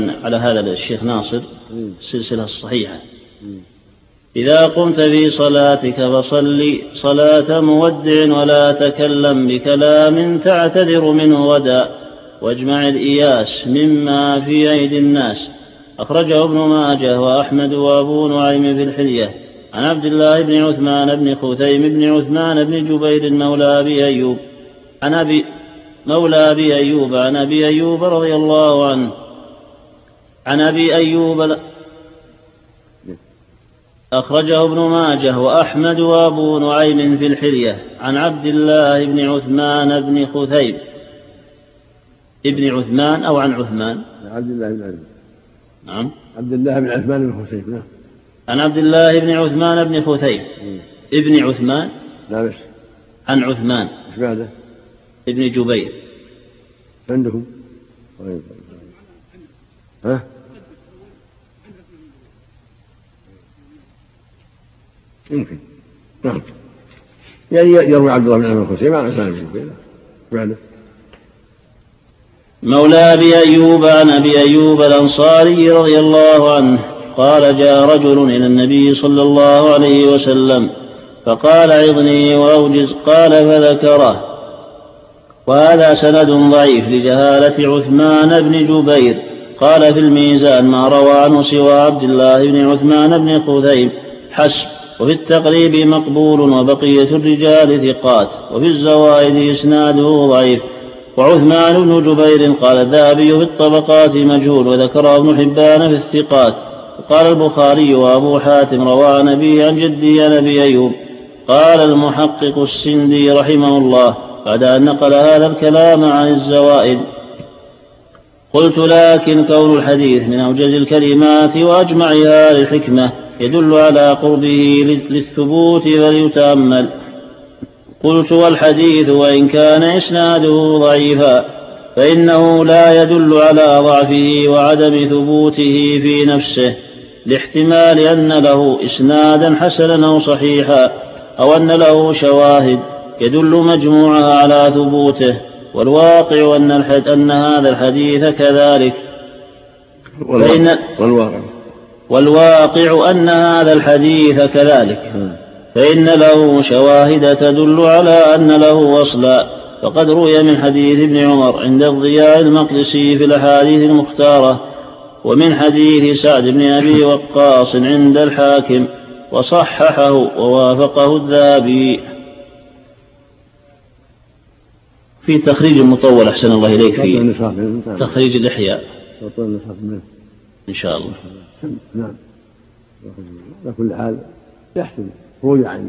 على هذا الشيخ ناصر السلسلة الصحيحة: إذا قمت في صلاتك فصل صلاة مودع ولا تكلم بكلام تعتذر منه غدا، واجمع الإياس مما في أيدي الناس. أخرجه ابن ماجه وأحمد وأبو نعيم في الحلية عن عبد الله بن عثمان بن خثيم بن عثمان بن جبير مولى أبي أيوب عن أبي أيوب رضي الله عنه عن أبي أيوب. أخرجه ابن ماجه وأحمد وأبو نعيم في الحلية عن عبد الله بن عثمان بن خثيم ابن عثمان أو عن عثمان؟ عبد الله بن عثمان. نعم، عبد الله بن عثمان بن خثيم. نعم. عن عبد الله بن عثمان بن خثيم ابن عثمان. لا بس عن عثمان. ايش بعده؟ ابن جبير. عندكم؟ ها؟ يمكن. نعم. يعني يروي عبد الله بن عثمان بن خثيم عن عثمان بن جبير. بعده مولى أبي أيوب عن أبي أيوب الأنصاري رضي الله عنه قال: جاء رجل إلى النبي صلى الله عليه وسلم فقال: عظني وأوجز. قال فذكره. وهذا سند ضعيف لجهالة عثمان بن جبير. قال في الميزان: ما روى عنه سوى عبد الله بن عثمان بن خثيم حسب. وفي التقريب مقبول وبقية الرجال ثقات. وفي الزوائد إسناده ضعيف. وعثمان بن جبير قال الذهبي في الطبقات مجهول، وذكره ابن حبان في الثقات. وقال البخاري وأبو حاتم روى عن أبيه عن جده عن أبي أيوب. قال المحقق السندي رحمه الله بعد أن نقل هذا الكلام عن الزوائد: قلت: لكن كون الحديث من أوجز الكلمات وأجمعها للحكمة يدل على قربه للثبوت فليتأمل. قلت: والحديث وإن كان إسناده ضعيفا فإنه لا يدل على ضعفه وعدم ثبوته في نفسه، لاحتمال أن له إسنادا حسنا أو صحيحا، أو أن له شواهد يدل مجموعها على ثبوته. والواقع أن هذا الحديث كذلك. والواقع أن هذا الحديث كذلك، فإن له شواهد تدل على أن له وصلا. فقد روي من حديث ابن عمر عند الضياء المقدسي في الأحاديث المختارة، ومن حديث سعد بن أبي وقاص عند الحاكم، وصححه ووافقه الذهبي. في تخريج المطول أحسن الله إليك في تخريج الإحياء إن شاء الله. نعم. على كل حال يحسن خروج عن